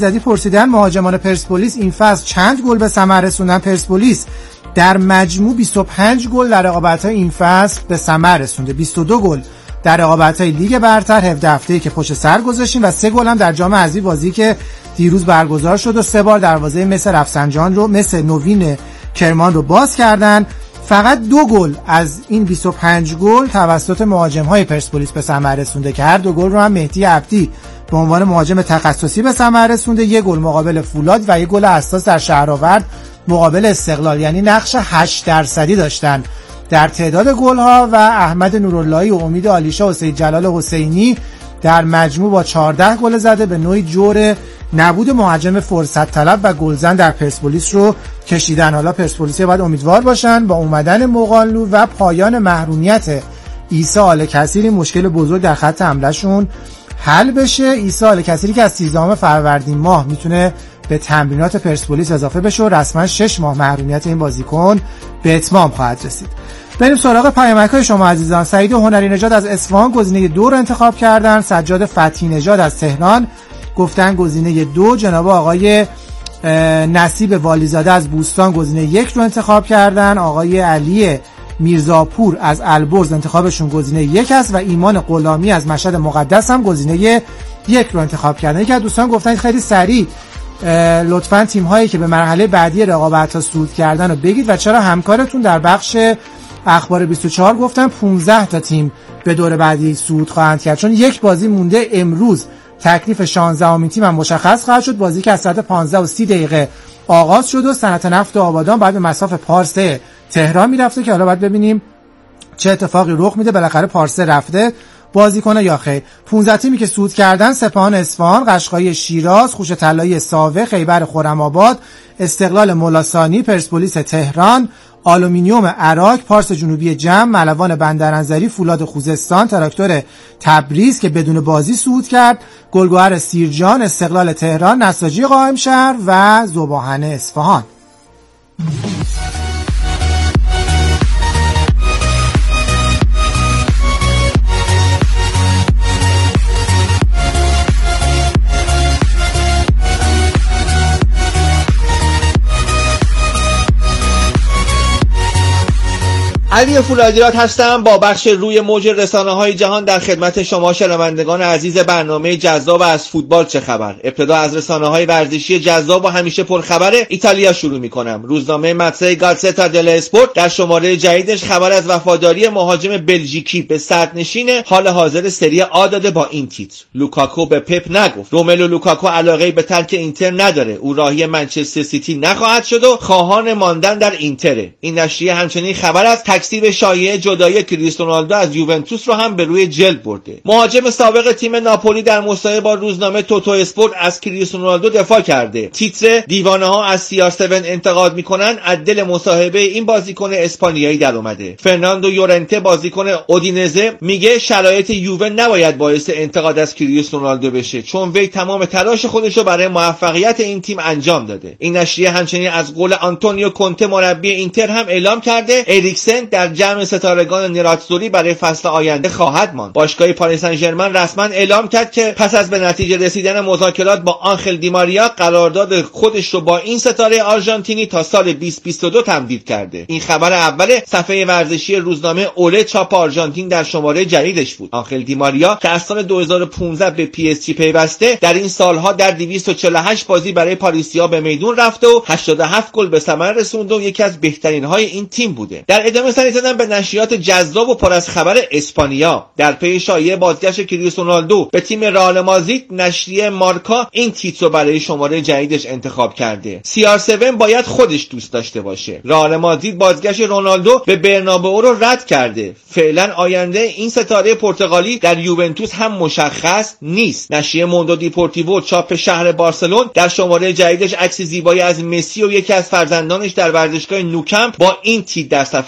زدی پرسیدن مهاجمان پرسپولیس این فصل چند گل به ثمر رسوندن. پرسپولیس در مجموع 25 گل در رقابت‌های این فصل به ثمر رسونده، 22 گل در رقابت‌های لیگ برتر 17 هفته‌ای که پشت سر گذاشتیم و 3 گل هم در جام حذفی بازی که دیروز برگزار شد و 3 بار دروازه مس رفسنجان رو مثل نوین کرمان رو باز کردن. فقط 2 گل از این 25 گل توسط مهاجم‌های پرسپولیس به ثمر رسونده که هر 2 گل رو هم مهدی عبدی به عنوان مهاجم تخصصی به ثمر رسونده. 1 گل مقابل فولاد و 1 گل اساس در شهرآورد مقابل استقلال، یعنی نقش 8% داشتن در تعداد گل‌ها و احمد نوراللهی و امید عالیشاه و سید جلال حسینی در مجموع با 14 گل زده به نوعی جور نبود مهاجم فرصت طلب و گلزن در پرسپولیس رو کشیدن. حالا پرسپولیس باید امیدوار باشن با اومدن مغانلو و پایان محرومیت عیسی آل‌کثیر مشکل بزرگ در خط حملهشون حل بشه. عیسی آل‌کثیری که از 13 فروردین ماه میتونه به تمرینات پرسپولیس اضافه بشه و رسما 6 ماه محرومیت این بازیکن به اتمام خواهد رسید. بریم سراغ پیامک‌های شما عزیزان. سعید هنری نژاد از اصفهان گزینه 2 رو انتخاب کردن. سجاد فتحی نژاد از تهران گفتن گزینه 2. جناب آقای نصیب والیزاده از بوستان گزینه 1 رو انتخاب کردن. آقای علی میرزاپور از البرز انتخابشون گزینه 1 است و ایمان غلامی از مشهد مقدس هم گزینه 1 رو انتخاب کردن. یکی از دوستان گفتن خیلی سریع لطفاً تیم‌هایی که به مرحله بعدی رقابت‌ها صعود کردن رو بگید و چرا همکارتون در بخش اخبار 24 گفتن 15 تا تیم به دور بعدی صعود خواهند کرد، چون یک بازی مونده. امروز تکلیف 16مین تیم هم مشخص خواهد شد. بازی که از ساعت 15:30 آغاز شد و صنعت نفت آبادان بعد به مساف پارسه تهران میرفته که حالا باید ببینیم چه اتفاقی رخ میده. بالاخره پارسه رفته بازی کنه یا خیر. 15 تیمی که صعود کردن: سپاهان اصفهان، قشقایی شیراز، خوش طلایی ساوه، خیبر خرم‌آباد، استقلال مولاسانی، پرسپولیس تهران، آلومینیوم عراق، پارس جنوبی جم، ملوان بندرانزلی، فولاد خوزستان، تراکتور تبریز که بدون بازی صعود کرد، گلگهر سیرجان، استقلال تهران، نساجی قائمشهر و ذوباهن اصفهان. علی فولادیات هستم با بخش روی موج رسانه‌های جهان در خدمت شما شنوندگان عزیز برنامه جذاب از فوتبال چه خبر. ابتدا از رسانه‌های ورزشی جذاب و همیشه پرخبر ایتالیا شروع می‌کنم. روزنامه متسه گازتا دل اسپورت در شماره جدیدش خبر از وفاداری مهاجم بلژیکی به صدرنشین حال حاضر سری آ داده با این تیتر: لوکاکو به پپ نگفت. روملو لوکاکو علاقه‌ای به ترک اینتر نداره. او راهی منچستر سیتی نخواهد شد و خواهان ماندن در اینتره. این نشریه همچنین خبر از تکذیب شایعه جدایی کریستیانو رونالدو از یوونتوس رو هم به روی جلد برده. مهاجم سابق تیم ناپولی در مصاحبه با روزنامه توتو اسپورت از کریستیانو رونالدو دفاع کرده. تیتر: دیوانه‌ها از CR7 انتقاد می‌کنن، از دل مصاحبه این بازیکن اسپانیایی در اومده. فرناندو یورنته بازیکن اودینزه میگه شرایط یووه نباید باعث انتقاد از کریستیانو رونالدو بشه، چون وی تمام تلاش خودش رو برای موفقیت این تیم انجام داده. این نشریه همچنین از قول آنتونیو کونته مربی اینتر هم اعلام کرده اریکسن در جمع ستارگان نیراتزوری برای فصل آینده خواهد ماند. باشگاه پاریس سن ژرمن رسما اعلام کرد که پس از به نتیجه رسیدن مذاکرات با آنخل دیماریا قرارداد خودش رو با این ستاره آرژانتینی تا سال 2022 تمدید کرده. این خبر اول صفحه ورزشی روزنامه اوله چاپ آرژانتین در شماره جدیدش بود. آنخل دیماریا که از سال 2015 به PSG پیوسته، در این سالها در 248 بازی برای پاریسیا به میدون رفته و 87 گل به ثمر رسونده و یکی از بهترین های این تیم بوده. در ادامه سری زدن به نشریات جذاب و پر از خبر اسپانیا. در پی شایعه بازگشت کریستیانو رونالدو به تیم رئال مادرید، نشریه مارکا این تیتر رو برای شماره جدیدش انتخاب کرده: CR7 باید خودش دوست داشته باشه. رئال مادرید بازگشت رونالدو به برنابئو رو رد کرده. فعلا آینده این ستاره پرتغالی در یوونتوس هم مشخص نیست. نشریه موندو دیپورتیوو چاپ شهر بارسلون در شماره جدیدش عکس زیبایی از مسی و یکی از فرزندانش در ورزشگاه نوکمپ با این تیتر در صفحه اول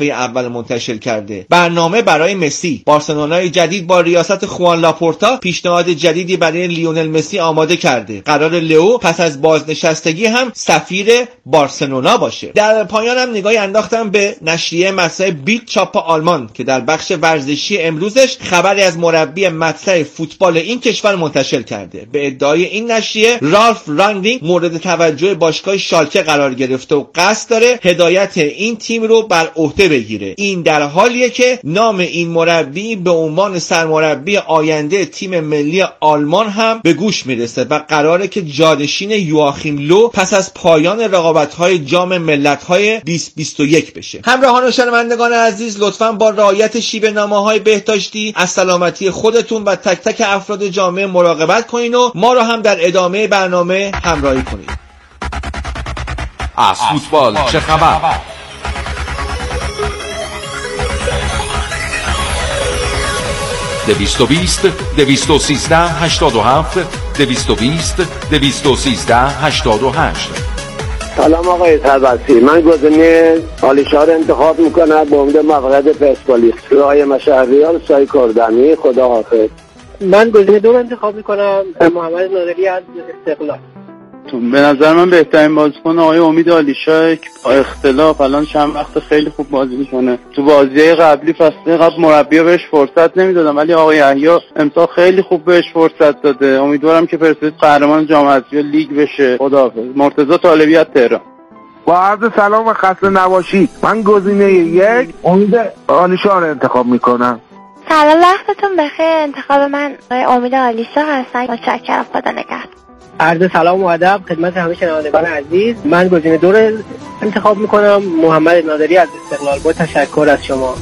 کشور منتشر کرده. برنامه برای مسی. بارسلونای جدید با ریاست خوان لاپورتا پیشنهاد جدیدی برای لیونل مسی آماده کرده. قرار لئو پس از بازنشستگی هم سفیر بارسلونا باشه. در پایان هم نگاهی انداختم به نشریه مسائل بیلد چاپ آلمان که در بخش ورزشی امروزش خبری از مربی مطرح فوتبال این کشور منتشر کرده. به ادعای این نشریه رالف رانگنیک مورد توجه باشگاه شالکه قرار گرفته و قصد داره هدایت این تیم رو بر عهده بگیره. این در حالیه که نام این مربی به عنوان سرمربی آینده تیم ملی آلمان هم به گوش میرسه و قراره که جانشین یواخیم لو پس از پایان رقابت‌های جام ملت‌های 2021 بشه. همراهان و شنوندگان عزیز، لطفاً با رعایت شیوه نامه‌های بهداشتی از سلامتی خودتون و تک تک افراد جامعه مراقبت کنین و ما رو هم در ادامه برنامه همراهی کنید. از فوتبال چه خبر؟ 220 213 87 220 213 88. سلام آقای طلبتی، من گزینه آلیشا رو انتخاب میکنم به امید موقعیت پرسپولیس. رای مشهریار سای کردمی. خدا حافظ. من گزینه 2 رو انتخاب میکنم، محمد نادری از استقلال. به نظر من بهترین بازیکن آقای امید آلیشا که با اختلاف الان چند وقت خیلی خوب بازی میکنه. تو بازی‌های قبلی فصل قبل مربی‌ها بهش فرصت نمیدادن ولی آقای یحیی امسال خیلی خوب بهش فرصت داده. امیدوارم که پرسپولیس قهرمان جام حذفی لیگ بشه. خداحافظ. مرتضی طالبی از تهران. با عرض سلام و خسته نباشید. من گزینه 1 امید آلیشا رو انتخاب میکنم. سلام، وقتتون بخیر. انتخاب من امید آلیشا هستم. متشکرم. خدا نگهدار. عرض سلام و ادب خدمت همه شنوندگان عزیز. من گزینه 2 رو انتخاب میکنم، محمد نادری از استقلال. با تشکر از شما.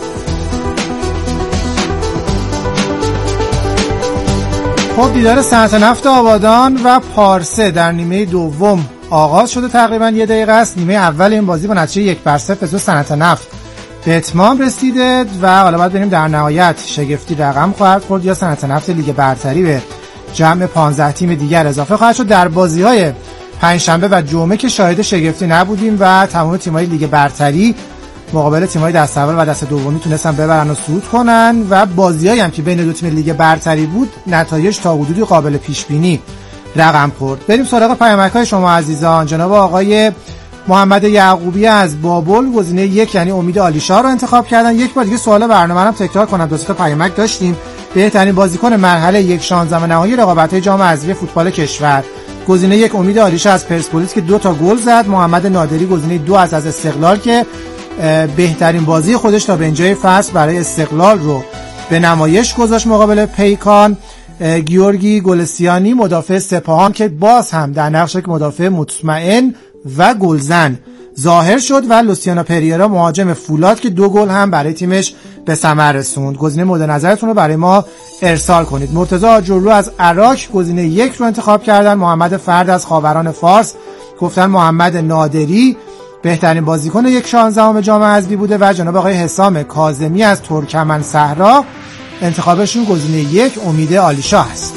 خب، دیدار صنعت نفت آبادان و پارسه در نیمه دوم آغاز شده. تقریبا 1 دقیقه است. نیمه اول این بازی با نتیجه 1-0 به سوی صنعت نفت به اتمام رسیده و حالا باید ببینیم در نهایت شگفتی رقم خواهد خورد یا صنعت نفت لیگ برتری به جمع 15 تیم دیگر اضافه خواهد شد. در بازی‌های پنجشنبه و جمعه که شاهد شگفتی نبودیم و تمام تیم‌های لیگ برتری مقابل تیم‌های دست اول و دست دومی تونستن ببرن و صعود کنن و بازی‌هایی هم که بین دو تیم لیگ برتری بود نتایج تا حدودی قابل پیش بینی رقم خورد. بریم سراغ پیامک‌های شما عزیزان. جناب آقای محمد یعقوبی از بابل گزینه 1 یعنی امید آلیشا رو انتخاب کردن. یک بار دیگه سوال برنامه رو تکرار کنم. 2 تا پیامک داشتیم. بهترین بازیکن مرحله 1/16 نهایی رقابت‌های جام حذفی فوتبال کشور. گزینه 1 امید آلیشا از پرسپولیس که 2 تا گل زد. محمد نادری گزینه 2 از استقلال که بهترین بازی خودش تا به اینجای فصل برای استقلال رو به نمایش گذاشت مقابل پیکان. گیورگی گلسیانی مدافع سپاهان که باز هم در نقش یک مدافع مطمئن و گلزن ظاهر شد و لوسیانو پریرا مهاجم فولاد که 2 گل هم برای تیمش به ثمر رسوند. گزینه مورد نظرتون رو برای ما ارسال کنید. مرتضی آجرلو از عراق گزینه 1 رو انتخاب کردن. محمد فرد از خاوران فارس گفتن محمد نادری بهترین بازیکن 1/16 جام حذفی بوده و جناب آقای حسام کاظمی از ترکمن صحرا انتخابشون گزینه 1 امید آلیشا است.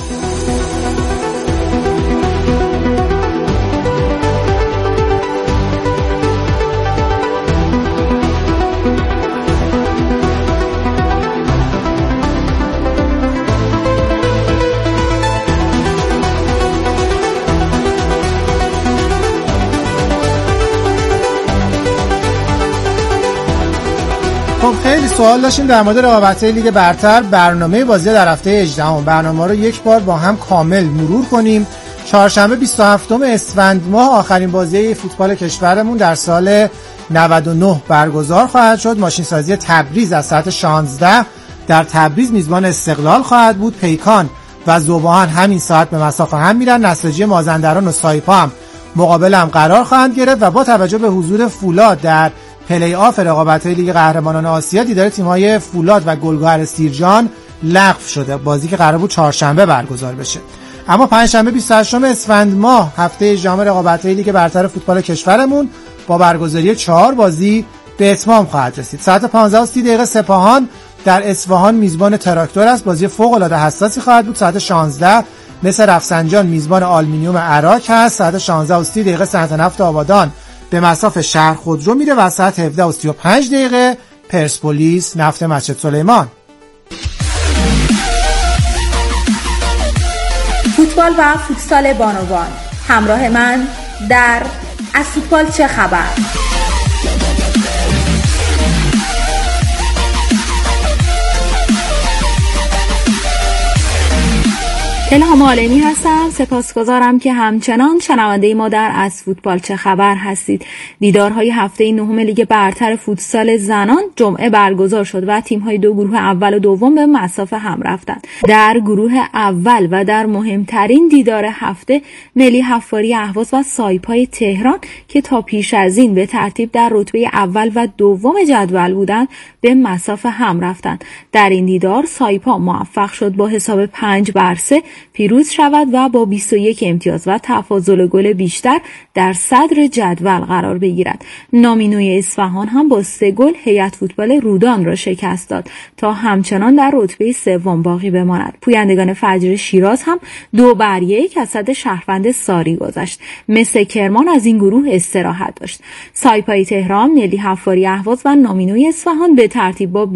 خب، خیلی سوال داشتیم در مورد رقابت‌های لیگ برتر. برنامه بازی در هفته 18 برنامه رو یک بار با هم کامل مرور کنیم. چهارشنبه 27 اسفند ماه آخرین بازی فوتبال کشورمون در سال 99 برگزار خواهد شد. ماشین سازی تبریز از ساعت 16 در تبریز میزبان استقلال خواهد بود. پیکان و ذوب‌آهن همین ساعت به مساف هم میرن. نساجی مازندران و سایپا هم مقابل هم قرار خواهند گرفت و با توجه به حضور فولاد در پلی آف رقابت‌های لیگ قهرمانان آسیا دیدار تیم‌های فولاد و گلگهر سیرجان لغو شده. بازی که قرار بود چهارشنبه برگزار بشه. اما پنجشنبه 28 اسفند ماه هفته جام رقابت‌های لیگ برتر فوتبال کشورمون با برگزاری 4 بازی به اتمام خواهد رسید. ساعت 15:30 سپاهان در اصفهان میزبان تراکتور است. بازی فوق‌العاده حساسی خواهد بود. ساعت 16 مثل رفسنجان میزبان آلومینیوم عراق هست. ساعت 16:30 صنعت نفت آبادان به مصاف شهر خودرو میره و ساعت 17:35 پرسپولیس نفت مسجد سلیمان. فوتبال و فوتسال بانوان، همراه من در از فوتبال چه خبر. الهام عالمی هستم. سپاسگزارم که همچنان شنونده ما در از فوتبال چه خبر هستید. دیدارهای هفته نهم لیگ برتر فوتسال زنان جمعه برگزار شد و تیم‌های دو گروه اول و دوم به مصاف هم رفتند. در گروه اول و در مهمترین دیدار هفته، ملی حفاری اهواز و سایپای تهران که تا پیش از این به ترتیب در رتبه اول و دوم جدول بودند به مصاف هم رفتند. در این دیدار سایپا موفق شد با حساب 5-3 پیروز شود و با 21 امتیاز و تفاضل گل بیشتر در صدر جدول قرار بگیرد. نامینوی اصفهان هم با 3 گل هیئت فوتبال رودان را شکست داد تا همچنان در رتبه سوم باقی بماند. پویندگان فجر شیراز هم 2-1 از صد شهروند ساری گذشت. مثل کرمان از این گروه استراحت داشت. سایپای تهران، ملی حفاری اهواز و نامینوی اصفهان به ترتیب با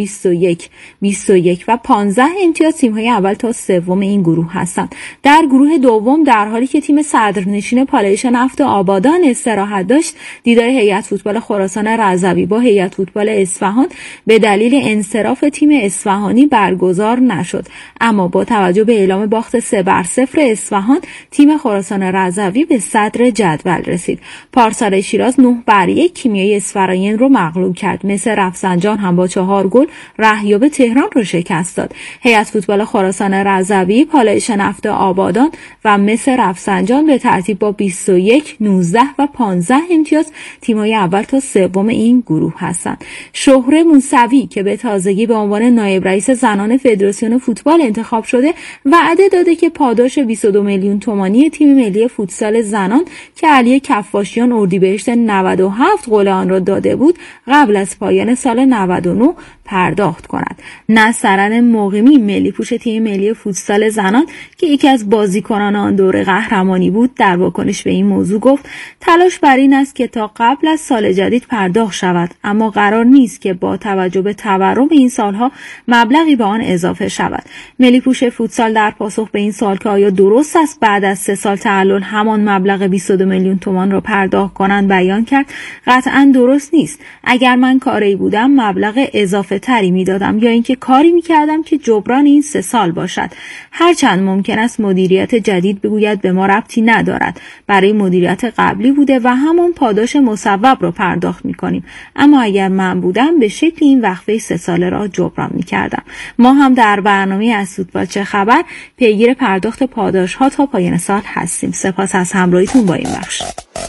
21 و 15 امتیاز تیم‌های اول تا سوم این گروه هستند. در گروه دوم در حالی که تیم صدرنشین پالایش نفت آبادان استراحت داشت، دیدار هیئت فوتبال خراسان رضوی با هیئت فوتبال اصفهان به دلیل انصراف تیم اصفهانی برگزار نشد. اما با توجه به اعلام باخت 3-0 اصفهان، تیم خراسان رضوی به صدر جدول رسید. پارسال شیراز 9-1 کیمیای اصفهان رو مغلوب کرد. مثل رفسنجان هم با 4 گل رهیاب تهران رو شکست داد. هیئت فوتبال خراسان رضوی، پالایش نفت آبادان و مثل رفسنجان به ترتیب با 21, 19 و 15 امتیاز تیم‌های اول تا سوم این گروه هستند. شهره موسوی که به تازگی به عنوان نایب رئیس زنان فدراسیون فوتبال انتخاب شده، وعده داده که پاداش 22 میلیون تومانی تیم ملی فوتسال زنان که علی کفاشیان اردیبهشت 97 قول آن را داده بود، قبل از پایان سال 99 پرداخت کند. نصرن مقیمی، ملی پوش تیم ملی فوتسال زنان که یکی از بازیکنان آن دوره قهرمانی بود، در واکنش به این موضوع گفت تلاش بر این است که تا قبل از سال جدید پرداخت شود، اما قرار نیست که با توجه به تورم این سالها مبلغی به آن اضافه شود. ملی پوش فوتسال در پاسخ به این سوال که آیا درست است بعد از 3 سال تعلل همان مبلغ 22 میلیون تومان را پرداخت کنند بیان کرد قطعا درست نیست. اگر من کاری بودم مبلغ اضافه تری میدادم یا اینکه کاری میکردم که جبران این 3 سال باشد. هرچند ممکن است مدیریت جدید بگوید به ما ربطی ندارد، برای مدیریت قبلی بوده و همون پاداش مصوب رو پرداخت میکنیم، اما اگر من بودم به شکل این وقفه 3 ساله را جبران میکردم. ما هم در برنامه از فوتبال چه خبر پیگیر پرداخت پاداش ها تا پایان سال هستیم. سپاس از همراهیتون با این بخش.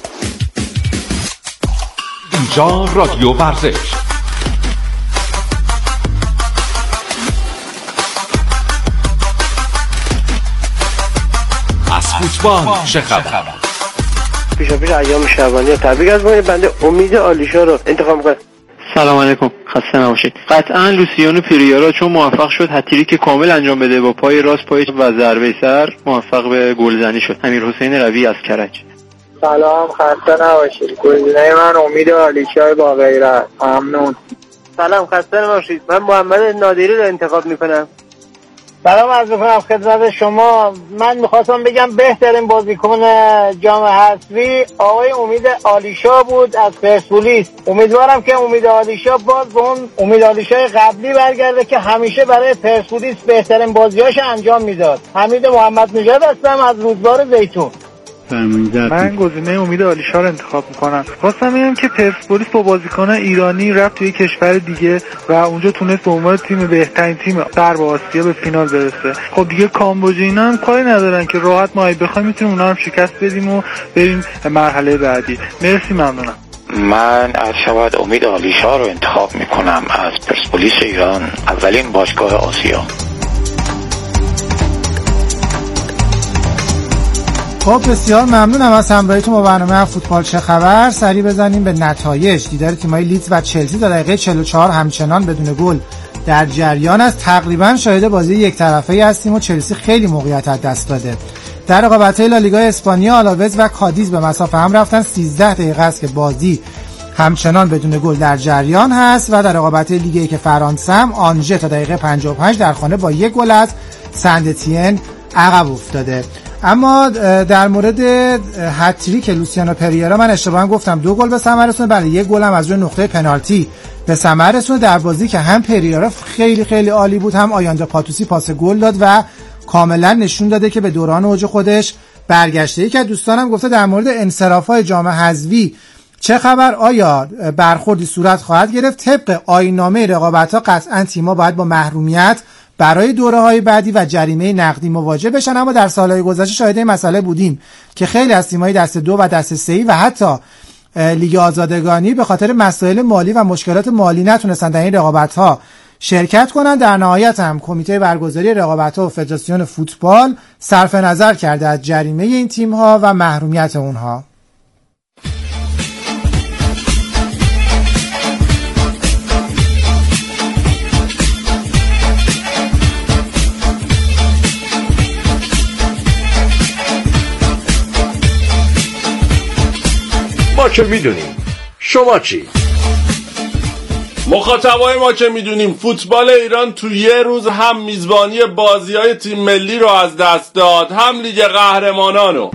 اینجا رادیو ورزش. از فوتبال چه خبر؟ پیش ایام شعبانی تبریک از ما. بنده امید آلیشا رو انتخاب می‌کنم. سلام علیکم، خسته نباشید. قطعا لوسیانو پیریارا چون موفق شد هتریک کامل انجام بده، با پای راست پای و ضربه سر موفق به گلزنی شد. امیرحسین روی از کرج. سلام، خسته نباشید. گزینه من امید آلیشا با غیرت. ممنون. سلام، خسته نباشید. من محمد نادری رو انتخاب می‌کنم. سلام عرض می‌کنم خدمت شما. من می‌خواستم بگم بهترین بازیکن جام حذفی آقای امید آلیشا بود از پرسپولیس. امیدوارم که امید آلیشا باز به اون امید آلیشای قبلی برگرده که همیشه برای پرسپولیس بهترین بازی‌هاش انجام میداد. حمید محمد نژاد هستم از رودبار زیتون. من گزینه امید آلیشا رو انتخاب میکنم. خواستم بگم که پرسپولیس با بازیکنان ایرانی رفت توی کشور دیگه و اونجا تونست به عنوان تیم بهترین تیم غرب آسیا به فینال برسه. خب دیگه کامبوجا اینا هم کاری ندارن که راحت ما بخوایم میتونیم اونا رو شکست بدیم و بریم مرحله بعدی. مرسی، ممنونم. من از شود امید آلیشا رو انتخاب میکنم از پرسپولیس ایران، اولین باشگاه آسیا. خب بسیار ممنونم از همراهیتون با برنامه فوتبال چه خبر. سریع بزنیم به نتایج. دیدار تیم‌های لیدز و چلسی تا دقیقه 44 همچنان بدون گل در جریان است. تقریبا شاهد بازی یک طرفه‌ای هستیم و چلسی خیلی موقعیت از دست داده. در رقابت‌های لالیگا اسپانیا، آلاوز و کادیز به مسافه هم رفتن. 13 دقیقه است که بازی همچنان بدون گل در جریان هست و در رقابت لیگ 1 فرانسه هم آنژه تا دقیقه 55 در خانه با 1 گل از سند اتین عقب افتاده. اما در مورد هتریک لوسیانو پریرا من اشتباها گفتم 2 گل به ثمر رسونده، بله 1 گل هم از روی نقطه پنالتی به ثمر رسونده در بازی که هم پریرا خیلی خیلی عالی بود، هم آیاندا پاتوسی پاس گل داد و کاملا نشون داده که به دوران اوج خودش برگشته. یکی از دوستانم گفته در مورد انصراف‌های جام حذفی چه خبر، آیا برخوردی صورت خواهد گرفت؟ طبق آیین‌نامه رقابت‌ها قطعاً تیم‌ها باید با محرومیت برای دوره‌های بعدی و جریمه نقدی مواجه بشن، اما در سال‌های گذشته شاهد این مسئله بودیم که خیلی از تیم‌های دسته 2 و دسته 3 و حتی لیگ آزادگانی به خاطر مسائل مالی و مشکلات مالی نتونستن در این رقابت‌ها شرکت کنند. در نهایت هم کمیته برگزاری رقابت‌ها و فدراسیون فوتبال صرف نظر کرده از جریمه این تیم‌ها و محرومیت اونها. ما که میدونیم، شما چی؟ مخاطبای ما که میدونیم فوتبال ایران تو یه روز هم میزبانی بازی‌های تیم ملی رو از دست داد، هم لیگ قهرمانانو.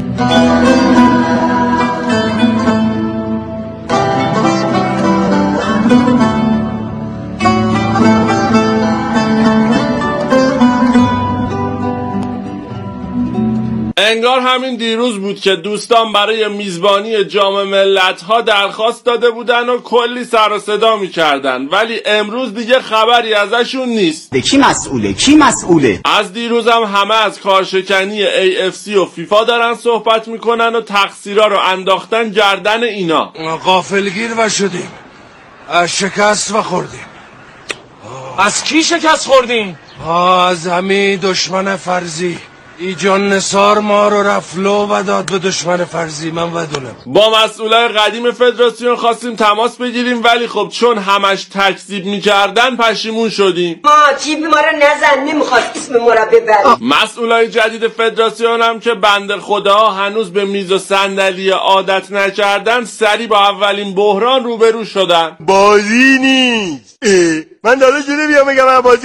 انگار همین دیروز بود که دوستان برای میزبانی جام ملت‌ها درخواست داده بودن و کلی سر و صدا می‌کردن، ولی امروز دیگه خبری ازشون نیست. کی مسئوله؟ کی مسئوله؟ از دیروز هم همه از کارشکنی AFC و فیفا دارن صحبت میکنن و تقصیرها رو انداختن گردن اینا. غافلگیر و شدیم، شکست و خوردیم. از کی شکست خوردیم؟ از همین دشمن فرضی. ایجان نثار ما رو رفلو و داد به دشمن فرضی. من ودونم با مسئولای قدیم فدراسیون خواستیم تماس بگیریم، ولی خب چون همش تکذیب میکردن پشیمون شدیم. ما تیم ما رو نزن، نمیخواست اسم ما رو ببر. مسئولای جدید فدراسیون هم که بنده خدا هنوز به میز و صندلی عادت نکردن، سری با اولین بحران روبرو شدن. بازی نیست. من داره جوری بیام بگم من بازی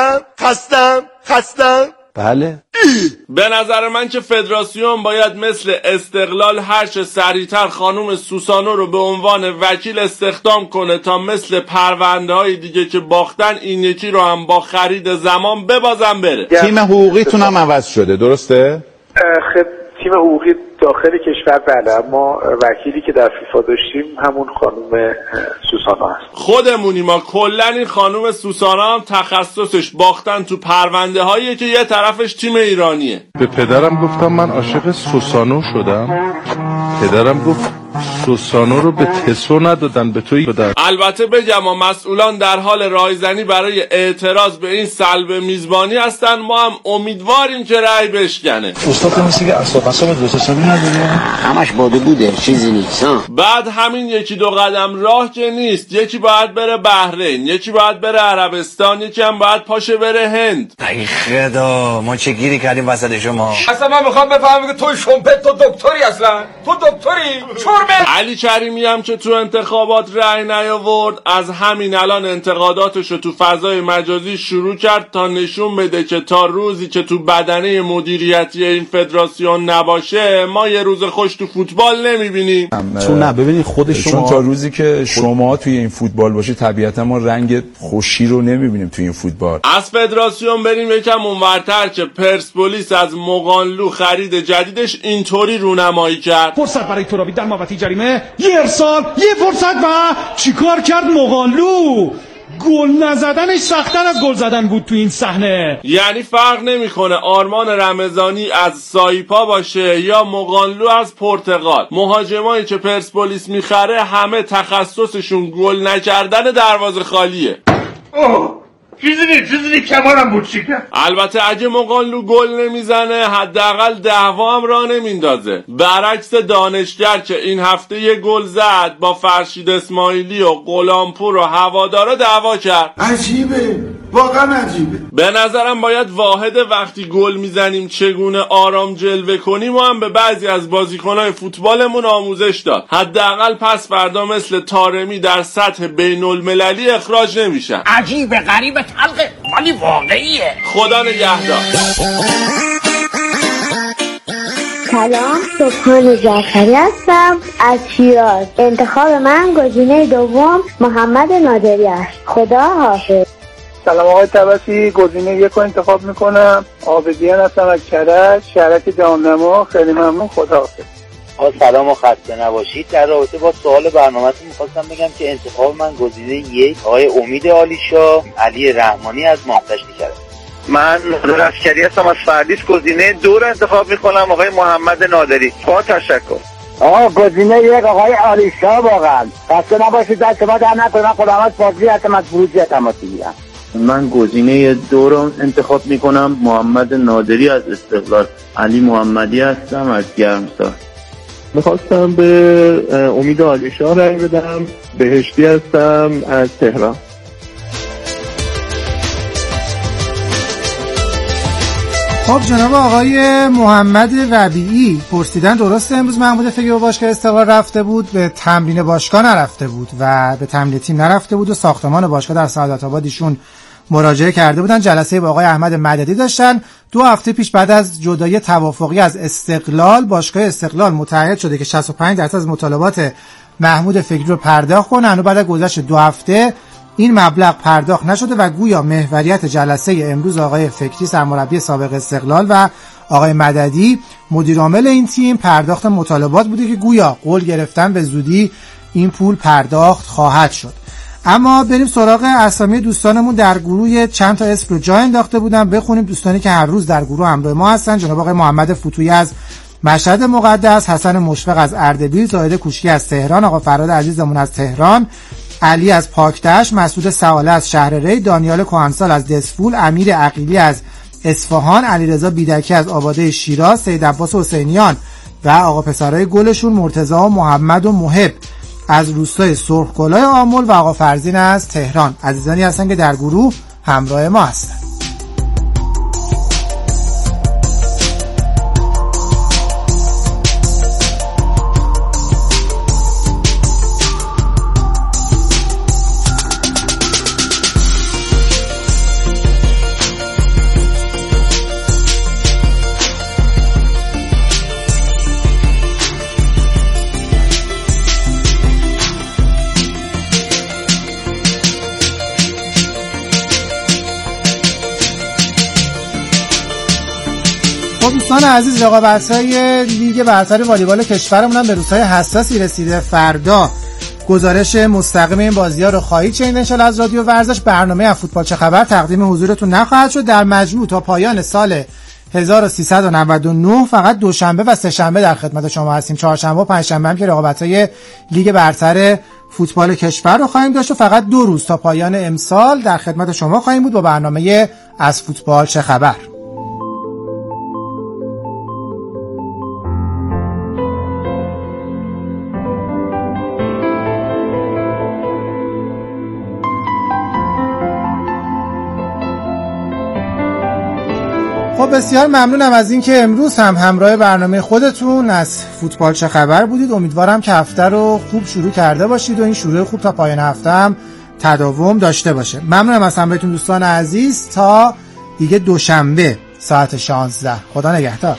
خستم. بله. به نظر من که فدراسیون باید مثل استقلال هرچه سریعتر خانم سوسانو رو به عنوان وکیل استخدام کنه تا مثل پرونده های دیگه که باختن این یکی رو هم با خرید زمان ببازن بره. تیم حقوقیتون هم عوض شده درسته؟ تیم حقوقی داخل کشور بله، اما وکیلی که در فیفا داشتیم همون خانم سوسانا هست. خودمونی ما کلن این خانم سوسانا هم تخصصش باختن تو پرونده هاییه که یه طرفش تیم ایرانیه. به پدرم گفتم من عاشق سوسانو شدم، پدرم گفت سوسانو رو به تسو ندادن به توی دادن. البته بگم ما مسئولان در حال رایزنی برای اعتراض به این سلب میزبانی هستن، ما هم امیدواریم که رأی بشکنه. استاد مثل که اصلا دوستشانی نداره، همش باده بوده چیزی نیست. بعد همین یکی دو قدم راه که نیست، یکی باید بره بحرین، یکی باید بره عربستان، یکی هم باید پاشه بره هند. ای خدا ما چه گیری کردیم وسط شما. اصلا من میخوام بفهمم که توی شومپت تو دکتری، اصلا تو دکتری چرمه. علی کریمی هم که تو انتخابات رأی نیاورد، از همین الان انتقاداتش رو تو فضای مجازی شروع کرد تا نشون بده که تا روزی که تو بدنه مدیریتی این فدراسیون نباشه ما یه روز خوش تو فوتبال نمیبینیم. چون نه ببینید خود شما تا روزی که شما توی این فوتبال باشی طبیعتا ما رنگ خوشی رو نمیبینیم توی این فوتبال. از فدراسیون بریم یکم اونورتر که پرسپولیس از مقانلو خرید جدیدش اینطوری رونمایی کرد. فرصت برای ترابی در محوطه جریمه، یه ارسال، یه فرصت و چیکار کرد مقانلو؟ گل نزدنش سخت‌تر از گل زدن بود تو این صحنه. یعنی فرق نمیکنه آرمان رمضانی از سایپا باشه یا مقانلو از پرتغال، مهاجمایی که پرسپولیس میخره همه تخصصشون گل نکردن دروازه خالیه. چیزی کمارم بود چیکار. البته اگه مقانلو گل نمیزنه حداقل دعوا هم راه نمیندازه، برعکس دانشگر که این هفته یه گل زد با فرشید اسماعیلی و غلامپور و هوادارا دعوا کرد. عجیبه واقعا عجیبه. به نظرم باید واحد وقتی گل میزنیم چگونه آرام جلوه کنیم و هم به بعضی از بازیکنهای فوتبالمون آموزش داد. حداقل پس فردا مثل طارمی در سطح بین المللی اخراج نمیشن. عجیبه، غریبه، تلقه، ولی واقعیه. خدا نگهدار. سلام، صبحان جعفری هستم از شیراز. انتخاب من گزینه دوم محمد نادری است. خدا حافظ. سلام آقای طبسی، گزینه یک رو انتخاب میکنم. عابدیان هستم از کرج، شهرک جهان‌نما. خیلی ممنون، خدا حافظ. سلام و خسته نباشید. در رابطه با سوال برنامه‌تون می‌خواستم بگم که انتخاب من گزینه یک آقای امید عالیشاه، علی رحمانی از ماهتشتی کرد. من نادر عسکری هستم از فردیس. گزینه دو رو انتخاب میکنم، آقای محمد نادری. با تشکر. گزینه یک آقای عالیشاه. واقعا خسته نباشید، دست شما در نکنه. خداوند فاضلی هستم از فروجی تماسی میگیرم. من گزینه دو رو انتخاب میکنم، محمد نادری از استقلال. علی محمدی هستم از گرمسار. میخواستم به امید عالیشاه رای بدم. بهشتی هستم از تهران. خب جناب آقای محمد ربیعی پرسیدن درسته امروز محمود فقیه به باشگاه استقلال رفته بود، به تمرین باشگاه نرفته بود و به تمرین تیم نرفته بود و ساختمان باشگاه در سعادت آباد ایشون مراجعه کرده بودن. جلسه با آقای احمد مددی داشتن. 2 هفته پیش بعد از جدایی توافقی از استقلال، باشگاه استقلال متعهد شده که 65% از مطالبات محمود فقیه رو پرداخت کنه. اما بعد از گذشت 2 هفته این مبلغ پرداخت نشده و گویا محوریت جلسه امروز آقای فکری سرمربی سابق استقلال و آقای مددی مدیر عامل این تیم پرداخت مطالبات بوده که گویا قول گرفتن به زودی این پول پرداخت خواهد شد. اما بریم سراغ اسامی دوستانمون در گروه. چند تا اسم رو جا انداخته بودم، بخونیم. دوستانی که هر روز در گروه همراه ما هستن: جناب آقای محمد فتویی از مشهد مقدس، حسن مشفق از اردبیل، زاهد کوشکی از تهران، آقا فراد عزیزمون از تهران، علی از پاکتش، مسعود سواله از شهر ری، دانیال کهنسال از دسفول، امیر عقیلی از اصفهان، علیرضا بیدکی از آباده شیراز، سید عباس حسینیان و آقا پسرای گلشون مرتضی و محمد و محب از روستای سرخگلای آمل و آقا فرزین از تهران. عزیزانی هستن که در گروه همراه ما هستن. دوستان عزیز، رقابت‌های لیگ برتر والیبال کشورمون هم به روزهای حساسی رسیده. فردا گزارش مستقیم این بازی‌ها رو خواهید شنید ان شاءالله از رادیو ورزش. برنامه از فوتبال چه خبر تقدیم حضورتون نخواهد شد. در مجموع تا پایان سال 1399 فقط دوشنبه و سه‌شنبه در خدمت شما هستیم. چهارشنبه و پنجشنبه هم که رقابت‌های لیگ برتر فوتبال کشور رو خواهیم داشت و فقط 2 روز تا پایان امسال در خدمت شما خواهیم بود با برنامه از فوتبال چه خبر. خب بسیار ممنونم از این که امروز هم همراه برنامه خودتون از فوتبال چه خبر بودید. امیدوارم که هفته رو خوب شروع کرده باشید و این شروع خوب تا پایان هفته هم تداوم داشته باشه. ممنونم از همراهیتون دوستان عزیز. تا دیگه دوشنبه ساعت 16. خدا نگهدار.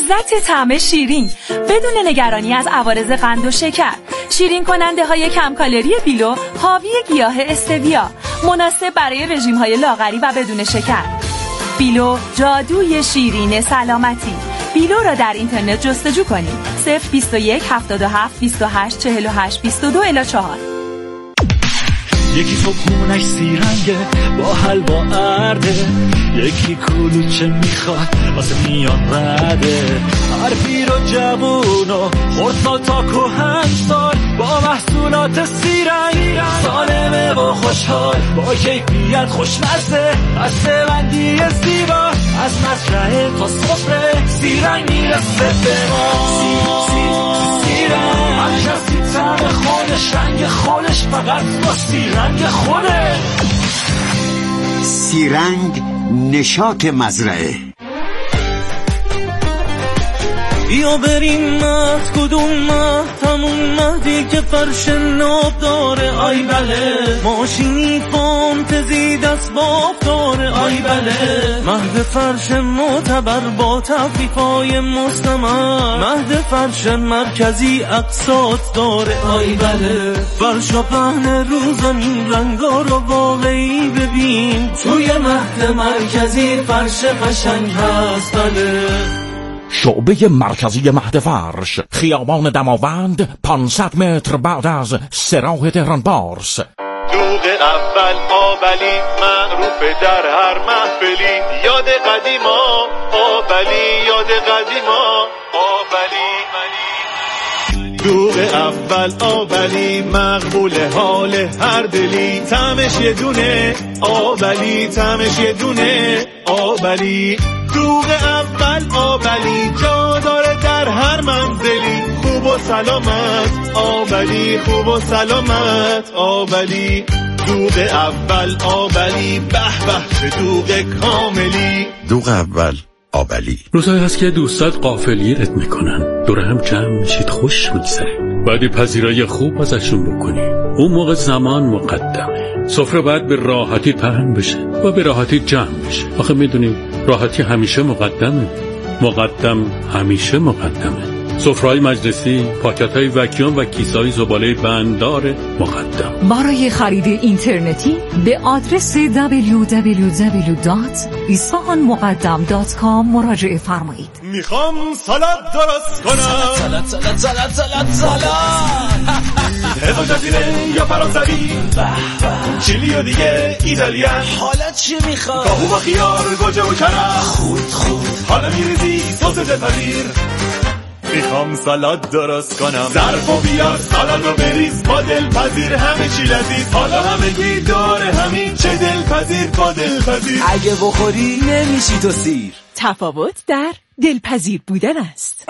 لذت طعم شیرین بدون نگرانی از عوارض قند و شکر. شیرین کننده های کم کالری بیلو حاوی گیاه استویا، مناسب برای رژیم های لاغری و بدون شکر. بیلو، جادوی شیرین سلامتی. بیلو را در اینترنت جستجو کنید. 021 77 28 48 22 الی 4. یکی صبحونش سیرنگه با حلوا ارده، یکی کلوچه میخواد واسه میان رده. هر پیر و جوون و خردسال تا کهنسال با محصولات سیرنگ سالمه و خوشحال، با کیفیت خوشمزه، بسته‌بندی زیبا از مزرعه تا سفره. سیرنگ میرسه به ما. سیرنگ هر کسی طعم خودش، رنگ خودش، فقط با سیرنگ خوده. سیرنگ نشاط مزرعه. بیا بریم مهد، کدوم مهد؟ همون مهدی که فرش ناب داره. آی بله ماشینی فانتزی دست باب داره. آی بله مهد فرش معتبر با تخفیفای مستمر. مهد فرش مرکزی اقساط داره. آی بله فرش و پهن رو زمین، رنگا رو واقعی ببین. توی مهد مرکزی فرش قشنگ هست. بله شعبه مرکزی مهد فرش، خیابان دماوند، 500 متر بعد از سراح تهران بارس. دوغ اول آبلی معروف در هر محفلی. یاد قدیما آبلی، یاد قدیما آبلی. دوغ اول آبلی مقبول حال هر دلی. طعمش یه دونه آبلی، طعمش یه دونه آبلی. دوغ اول آبلی جا داره در هر منزلی. خوب و سلامت آبلی، خوب و سلامت آبلی. دوغ اول آبلی، به به چه دوغ کاملی. دوغ اول آبلی. روزایی هست که دوستات غافلیت میکنن، دور هم جمع میشید، خوش میگذره، بعد پذیرایی خوب ازشون بکنی. اون موقع زمان مقدمه. سفره باید به راحتی پهن بشه و به راحتی جمع بشه. آخه میدونیم راحتی همیشه مقدمه، مقدم همیشه مقدمه. سفره‌های مجلسی، پاکت‌های وکیوم و کیسه‌های زباله بنددار مقدم. برای خرید اینترنتی به آدرس www.isfahanmuqaddam.com مراجعه فرمایید. میخوام سالاد درست کنم. سالاد هزار جزیره یا فرانسوی، چیلی و دیگه ایتالیان. حالا چی میخوام؟ کاهو با خیار، گوجه و کرم. خود حالا میریزی سس دلپذیر. میخوام سالاد درست کنم. ظرفو بیار سالاد رو بریز، با دلپذیر همه چی لذیذ. حالا همگی داره همین، چه دلپذیر با دلپذیر. اگه بخوری نمیشی تو سیر. تفاوت در دلپذیر بودن است.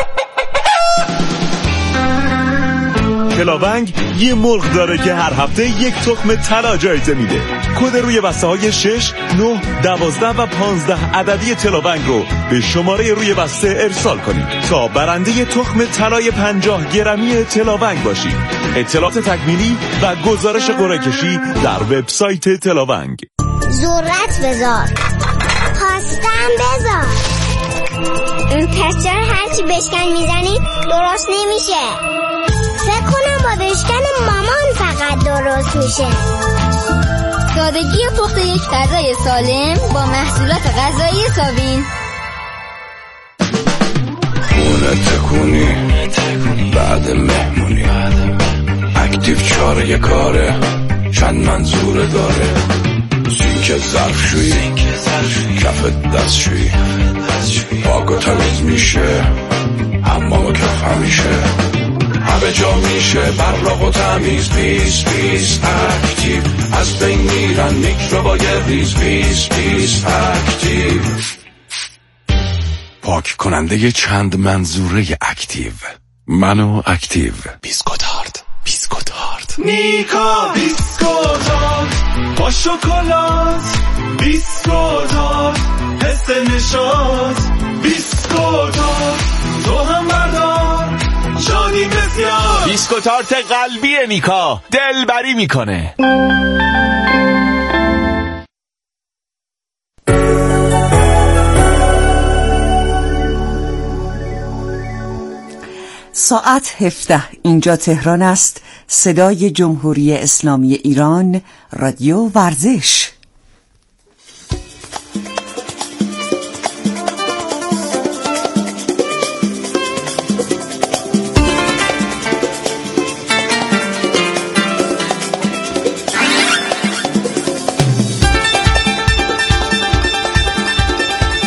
کلاونگ یه مرغ داره که هر هفته یک تخم طلا جایزه میده. کد روی بسته های 6, 9, 12 و 15 عددی تلاونگ رو به شماره روی بسته ارسال کنید تا برنده تخم طلای 50 گرمی تلاونگ باشید. اطلاعات تکمیلی و گزارش قرعه کشی در وبسایت تلاونگ. ذرت بذار، پاستم بذار. این تستر هرچی بشکن میزنی درست نمیشه. فکر کنم با بشکن مامان فقط درست میشه. سادگی پخت یک غذای سالم با محصولات غذایی ساوین. خونه تکونی بعد مهمونی، اکتیو 4 یه کاره، چند منظوره داره. سینک ظرفشویی، کف دستشویی، پاک و تمیز میشه، حمام کف همیشه، همه جا میشه براق و تمیز. پیس پیس اکتیو، از بین میرن میکروبای ریز. پیس پیس اکتیو، پاک کننده چند منظوره اکتیو. منو اکتیو. بیسکوت هارد، بیسکوت هارد. نیکا بیسکوت هارد با شکلات. بیسکوت هارد حس نشاط. بیسکوت هارد تو هم بردار، شادی بسیار. بیسکوتارت قلبی نیکا، دلبری میکنه. ساعت 17 اینجا تهران است. صدای جمهوری اسلامی ایران، رادیو ورزش.